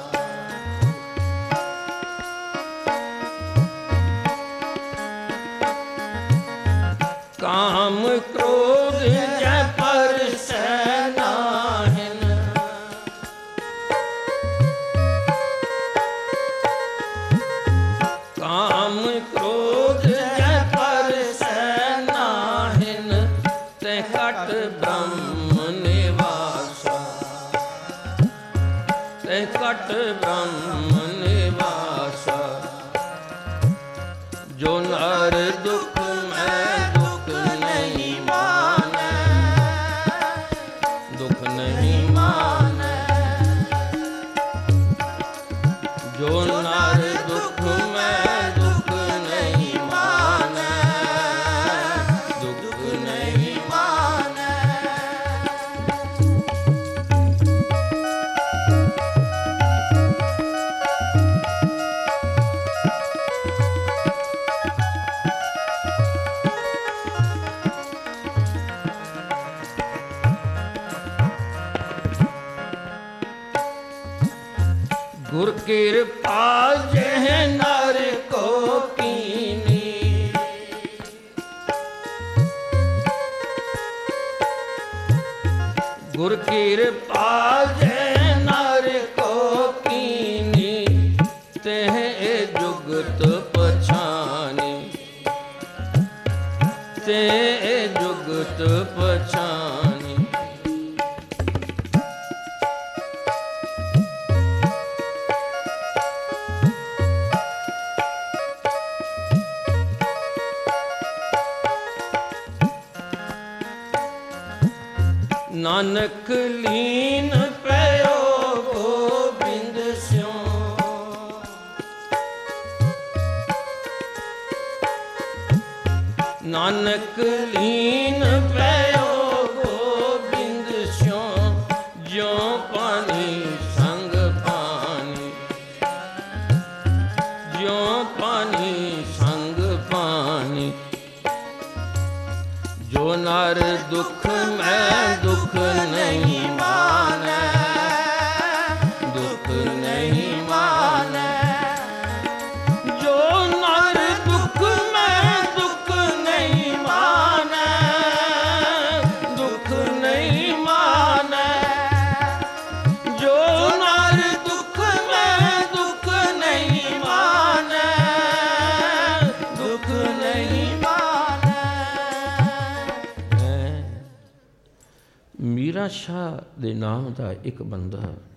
काम क्रोध जय पर सेनाहिन, काम क्रोध जय पर सेनाहिन, ते कट ब्रह्म निवासा, ते कट ब्रह्म निवासा, जो नर दुख में दुख नहीं माने, दुख नहीं माने, जो नर दुख में दुख नहीं माने, दुख नहीं माने। गुर कृपा जह नर को कीनी, गुर कृपा जह नर को कीनी, तेह जुगत पछानी, तेह पहचानी। नानक लीन पयो गोबिंद स्यों। नानक लीन पयो गोबिंद स्यों, ज्यों पानी संग पानी, ज्यों पानी संग पानी। जो नर दुख में दुख नहीं माने, दुख नहीं माने। जो नर दुख में दुख नहीं माने, दुख नहीं माने। जो नर दुख में दुख नहीं माने, दुख नहीं माने। ਮੀਰਾ ਸ਼ਾਹ ਦੇ ਨਾਮ ਦਾ ਇੱਕ ਬੰਦਾ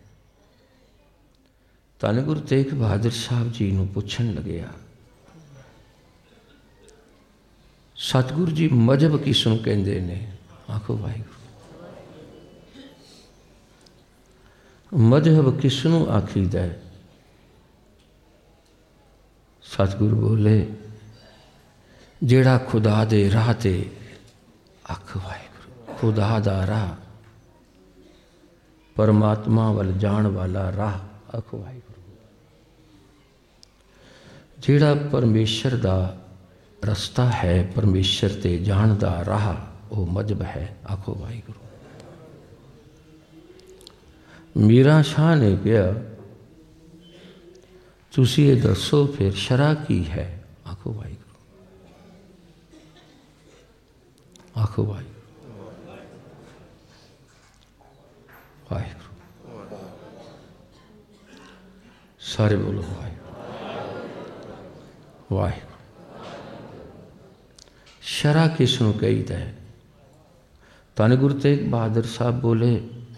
ਧੰਨ ਗੁਰੂ ਤੇਗ ਬਹਾਦਰ ਸਾਹਿਬ ਜੀ ਨੂੰ ਪੁੱਛਣ ਲੱਗਿਆ, ਸਤਿਗੁਰੂ ਜੀ ਮਜ਼ਹਬ ਕਿਸ ਨੂੰ ਕਹਿੰਦੇ ਨੇ? ਆਖੋ ਵਾਹਿਗੁਰੂ। ਮਜ਼ਹਬ ਕਿਸ ਨੂੰ ਆਖੀਦਾ ਹੈ? ਸਤਿਗੁਰੂ ਬੋਲੇ, ਜਿਹੜਾ ਖੁਦਾ ਦੇ ਰਾਹ ਤੇ। ਆਖੋ ਵਾਹਿਗੁਰੂ। खुदा दा राह, परमात्मा वल जान वाला राह। आखो वाहिगुरू। जिहड़ा परमेश्वर दा रस्ता है, परमेश्वर ते जान दा राह, वो मजहब है। आखो वाहिगुरू। मीरा शाह ने कहा, तुसी ये दसो फिर शरा की है? आखो वाहिगुरू। आखो वाहिगुरू। वाहिगुरू। सारे बोलो वाहिगुरू। वाहिगुरू। शरा किस नूं कहीदा है? धन गुरु तेग बहादुर साहब बोले,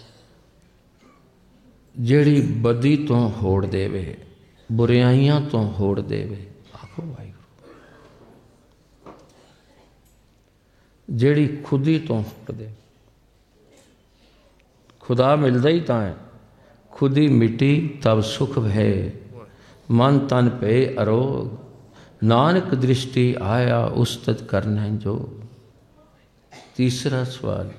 जिहड़ी बदी तो होड़ देवे, बुराइयां तो होड़ देवे। आखो वाहिगुरू। जिहड़ी खुदी तो होड़ दे। खुदा मिलता ही तां है, खुदी मिटी तब सुख भय, मन तन पे अरोग, नानक दृष्टि आया उस तद करना जो। तीसरा सवाल,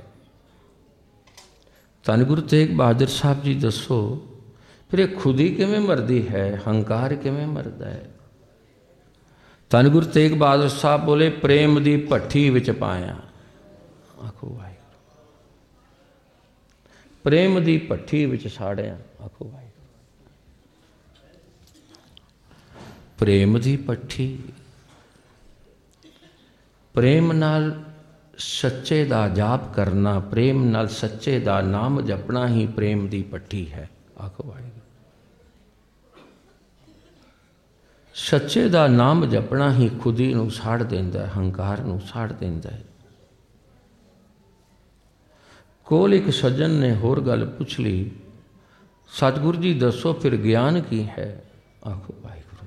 धन गुरु तेग बहादुर साहब जी दसो फिर ये खुदी किवें मरदी है, हंकार किवें मरदा है? धन गुरु तेग बहादुर साहब बोले, प्रेम दी भट्ठी विच पाया। आखो वाहिगुरू। प्रेम दी भट्ठी विच साड़िया। आखो वाहिगुरू। प्रेम दी भट्ठी, प्रेम नाल सच्चे दा जाप करना, प्रेम नाल सच्चे दा नाम जपना ही प्रेम दी भट्ठी है। आखो वाहिगुरू। सच्चे दा नाम जपना ही खुदी नूं साड़ देंदा है, हंकार नूं साड़ देंदा है। कोल एक सज्जन ने होर गल पुछ ली, सतगुरु जी दसो फिर ज्ञान की है? आखो वाहिगुरू।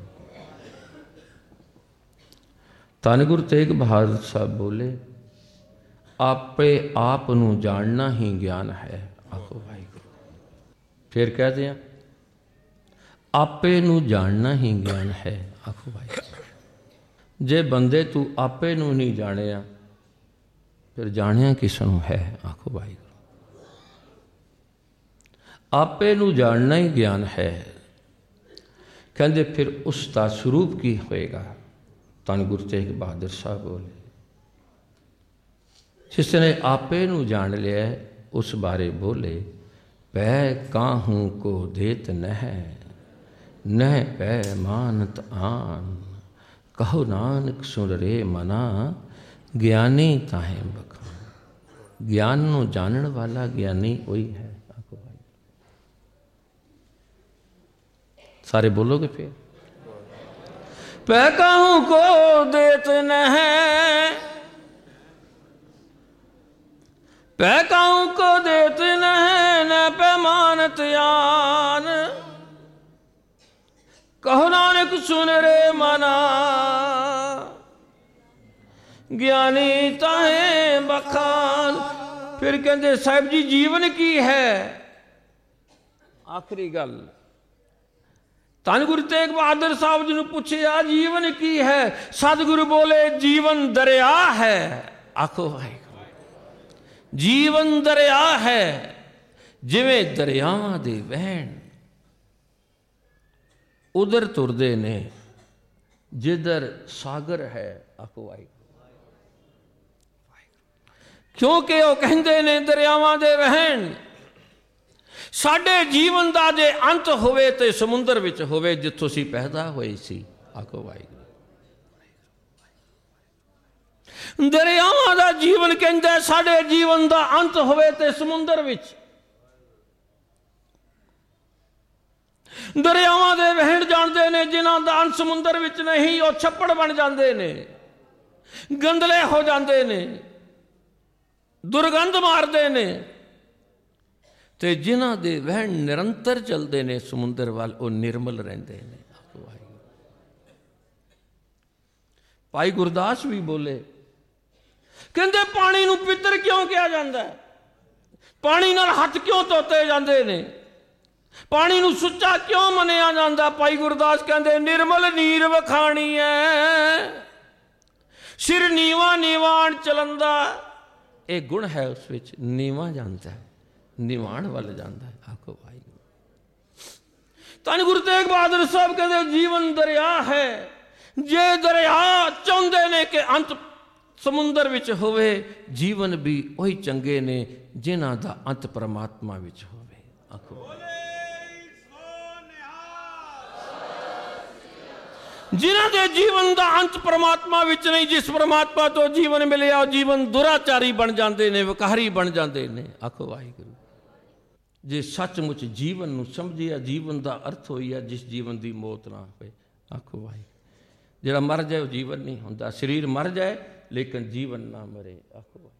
धन गुरु तेग बहादुर साहब बोले, आपे आप नूं जानना ही ज्ञान है। आखो वाहिगुरू। फिर कहते हैं, आपे नूं जानना ही ज्ञान है। आखो वाहिगुरू। जे बंदे तू आपे नूं नहीं जानिया, फिर जानिया किस नूं है? आखो वाहिगुरू। आपे नूं जानना ही ज्ञान है। कहते फिर उसका स्वरूप की होएगा? धन गुरु तेग बहादुर साहब बोले, जिसने आपे नूं जान लिया उस बारे बोले, पै काहूँ को देत नह, नह पै मानत आन, कहो नानक सुन रे मना, ज्ञानी ताहें बखान। ज्ञान नूं जानन वाला ज्ञानी वही है। सारे बोलोगे फिर? पै कहूँ को देत न है, पैकाऊ को देत न न पैमानत आन, कहो नानक सुन रे मना, ज्ञानी ताहे बखान। फिर कहते साहिब जी जीवन की है, आखिरी गल धन गुरु तेग बहादुर साहब जी ने पूछा जीवन की है, सतगुरु बोले जीवन दरिया है। आखो भाई जीवन दरिया है, जिवें दरियावां दे वहण उधर तुरदे ने जिधर सागर है। आखो भाई क्योंकि वह कहते ने दरियावां दे वहण, साडे जीवन का जे अंत होवे ते समुंदर विच होवे जिथों असीं पैदा होए सी। आखो वाहिगुरू दरियावां दा जीवन कहंदा साडे जीवन का अंत होवे ते समुंदर विच। दरियावां दे वहण जाणदे ने जिन्हां दा अंत समुंदर विच नहीं, वो छप्पड़ बन जांदे ने, गंदले हो जांदे ने, दुर्गंध मारदे ने। ते जिन्हां दे वहण निरंतर चलते ने समुंदर वाल, वो निर्मल रहंदे ने। भाई गुरदास भी बोले कहंदे पानी नूं पितर क्यों कहा जाता है, पानी नाल हथ क्यों धोते जाते ने, पानी नूं सुच्चा क्यों मनिया जाता। भाई गुरदास कहंदे निर्मल नीर वखाणी है, सिर नीवा नीवाण चलंदा। एक गुण है उस विच, नीवा जानता है, निवाण वाल जाता है। आखो भाई धन गुरु तेग बहादुर साहब कहते जीवन दरिया है, जे दरिया चाहते ने कि अंत समुंदर विच होवे, जीवन भी वही चंगे ने जिन्हां दा अंत परमात्मा विच होवे। आखो जिन्हां दे जीवन का अंत परमात्मा विच नहीं, जिस परमात्मा तो जीवन मिलिया जीवन दुराचारी बन जाते ने, विकारी बन जाते ने। आखो वाहिगुरू जे सचमुच जीवन नूं समझिया, जीवन का अर्थ होइया जिस जीवन की मौत ना होए। आखो भाई जिहड़ा मर जाए वो जीवन नहीं होंदा, शरीर मर जाए लेकिन जीवन ना मरे। आखो भाई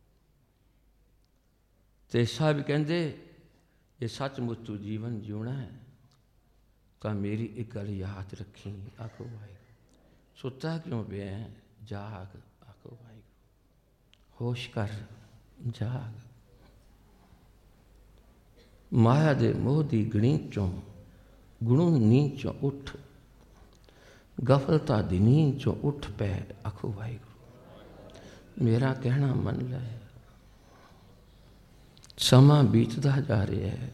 ते साहब कहंदे जे सचमुच तू जीवन जीना है तो मेरी एक गल याद रखी। आखो भाई सुता क्यों पिया है, जाग। आखो भाई होश कर, जाग। माया दे मोह दी गणी चों गुणों नी चों उठ, गफलता दी नींद चों उठ पै। आखो वाहिगुरू मेरा कहना मन लै, समा बीतदा जा रहा है।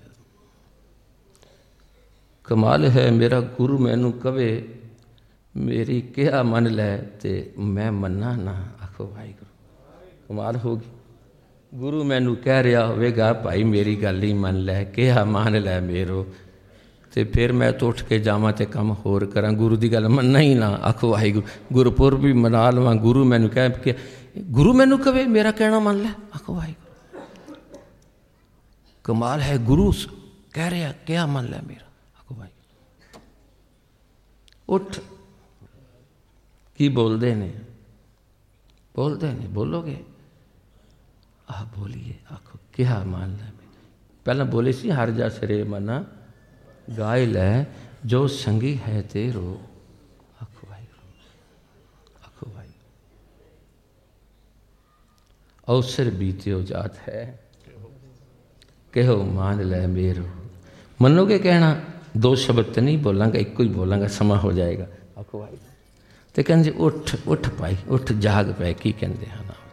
कमाल है मेरा गुरु मैनू कवे मेरी क्या मन लै ते मैं मन्ना ना। आखो वाहिगुरू कमाल होगी, गुरु मैनू कह रहा होवेगा भाई मेरी गल ही मन लै, क्या मान लै मेरो, ते फिर मैं तो उठ के जावां ते कम होर करा, गुरु की गल मन्ना ही ना। आखो वाहिगुरू गुरपुरब भी मना लवां, गुरु मैनू कह के गुरु मैनू कवे मेरा कहना मन लै। आखो वाहिगुरू कमाल है, गुरु कह रहा क्या मन लै मेरा। आखो भाई उठ, की बोलते ने बोलते ने बोलोगे, आ बोलिए। आखो क्या मान लै, पहला बोले सी हर जा सिरे मना गाय लै जो संगी है तेरो। आखो भाई आखो भाई अवसर बीत्यो जात है, कहो मान लै मेरो। मनोगे कहना दो शब्द तो नहीं बोलांगा, एक ही बोलांगा, समा हो जाएगा। आखो भाई तो कहते उठ उठ पाई, उठ जाग पाए, की कहते हैं ना।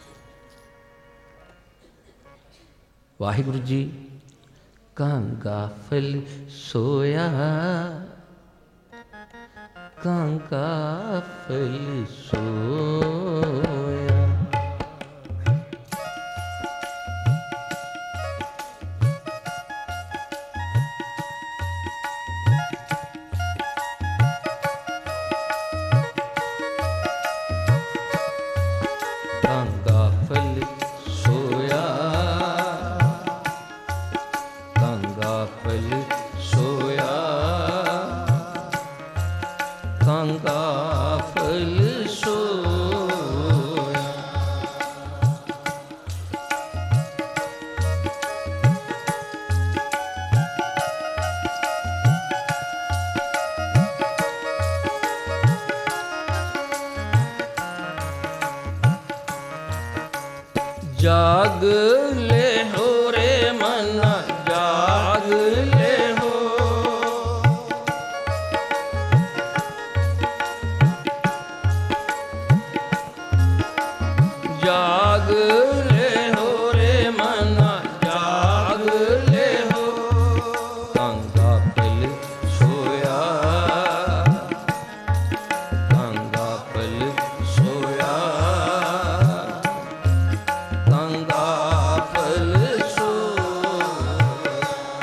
वाहिगुरु जी कांगा फल सोया, कांगा फल सोया, कांगा फल सोया, कांगा फल सोया, कांगा फल सोया। जाग ले हो रे मना जाग ले हो, जाग ले हो रे मना जाग ले हो। कांगा पल सोया, कांगा पल सोया, कांगा पल सोया।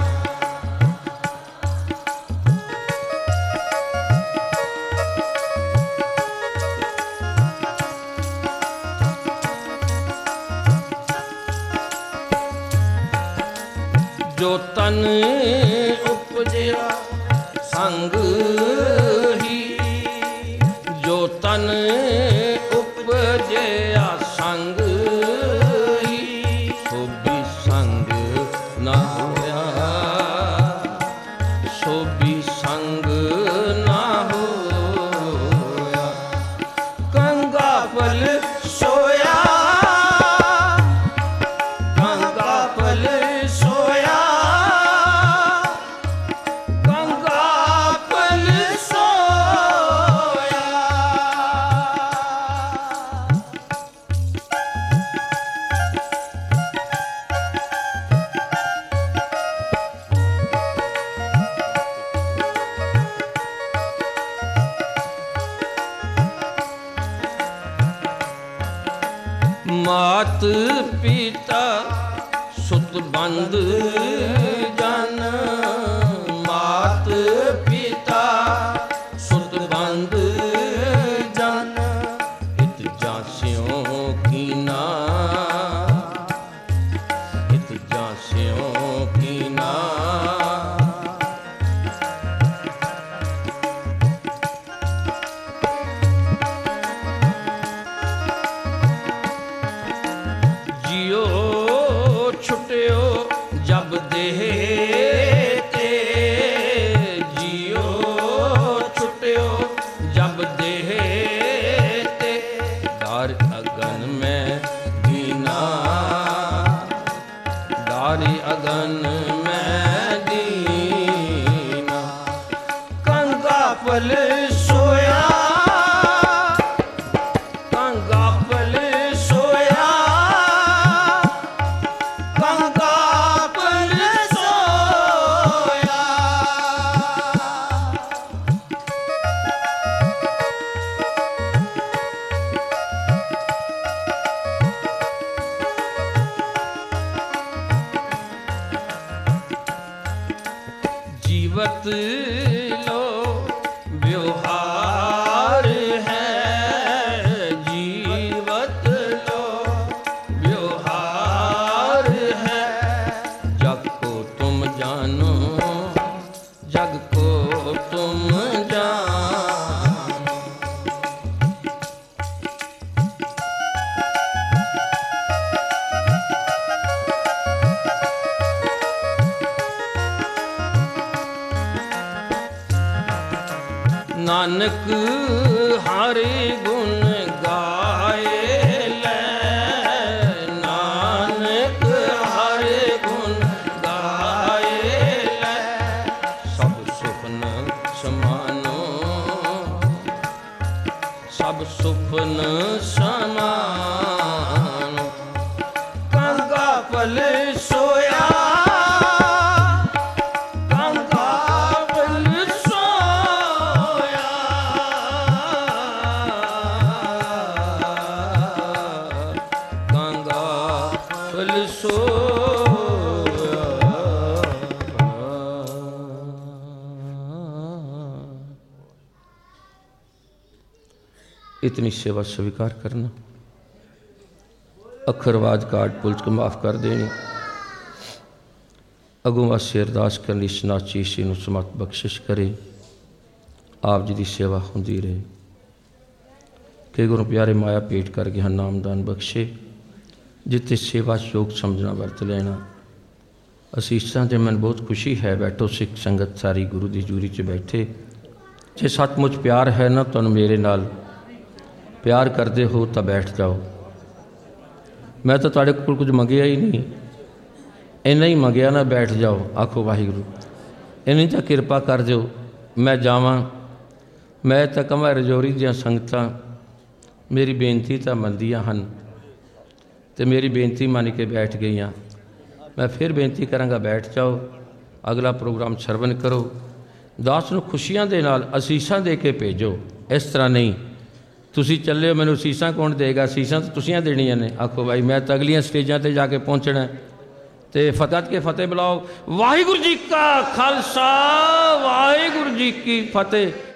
जो तन उपजया संग ही, जो तन उपजया संग ही, सो भी संग न होया, सो भी संग न होया। कंगा पल सोया, कंगा पल सोया, कंगा पल सोया। मात पिता सुत बंद जन, मात पिता सुत बंद जन। इत जास्यों की ना, इत जास्यों की ना। जियो छुट्यो जब देह ते, जियो छुट्यो जब देह ते। दार अगन में दीना, दारी अगन में दीना। कंगा पल सोया, कंगा पल सोया, कंगा पल सोया। जीवत लो व्यवहार है, जीवत लो व्यवहार है। जग को तुम जानो, जग को तुम जानो। नानक हरि गुण गाए ले, नानक हरि गुण गाए ले। सब सुपन समानो, सब सुपन समानो। कंगा पल सोया, कंगा पल सोया। कंगा पल सोया। इतनी सेवा स्वीकार करना, अखरवाद काट पुलिस को माफ़ कर देनी। अगों वास्ते अरदास करनी, सनाची इसी नूं समत बख्शिश करे। आप जी की सेवा होंदी रहे। कई गुरु प्यारे माया पेट कर गया नामदान बख्शे, जिते सेवा योग समझना वरत लेना। असीसां ते मन बहुत खुशी है। बैठो सिख संगत सारी गुरु की जूरी च बैठे। जे सचमुच प्यार है ना तुहानूं मेरे नाल, प्यार करते हो तो बैठ जाओ। मैं तो तुहाडे कोल कुछ मंगिया ही नहीं, इन्ना ही मंगिया ना। बैठ जाओ, आखो वाहिगुरू इन्नी तो किरपा कर दिओ मैं जावां। मैं तो कहां रजौरी दियां संगतां मेरी बेनती तो मनदियां हन ते मेरी बेनती मन के बैठ गईयां। मैं फिर बेनती करांगा, बैठ जाओ, अगला प्रोग्राम सरवण करो। दास नूं खुशियां दे नाल असीसां दे के भेजो। इस तरह नहीं तुसी चले हो मैनूं असीसां कौन देगा, असीसां तो तुसीं देनियां ने। आखो भाई मैं तो अगलियां स्टेजां ते जाके पहुँचना है। तो फतह के फतेह बुलाओ। वाहिगुरू जी का खालसा वाहिगुरू जी की फतेह।